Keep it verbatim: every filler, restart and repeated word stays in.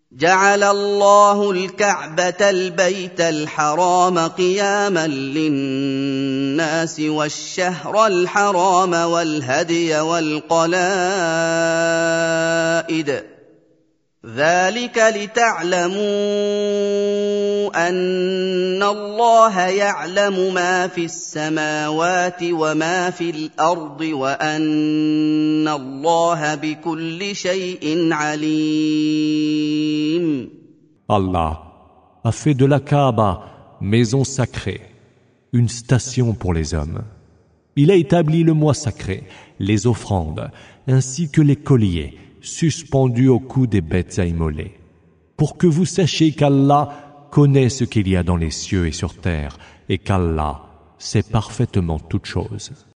جعل الله الكعبة البيت الحرام قياما للناس والشهر الحرام والهدي والقلائد ذلك لتعلموا أن الله يعلم ما في السماوات وما في الأرض وأن الله بكل شيء عليم. Allah a fait de la Kaaba, maison sacrée, une station pour les hommes. Il a établi le mois sacré, les offrandes, ainsi que les colliers suspendus au cou des bêtes à immoler, pour que vous sachiez qu'Allah connaît ce qu'il y a dans les cieux et sur terre, et qu'Allah sait parfaitement toutes choses.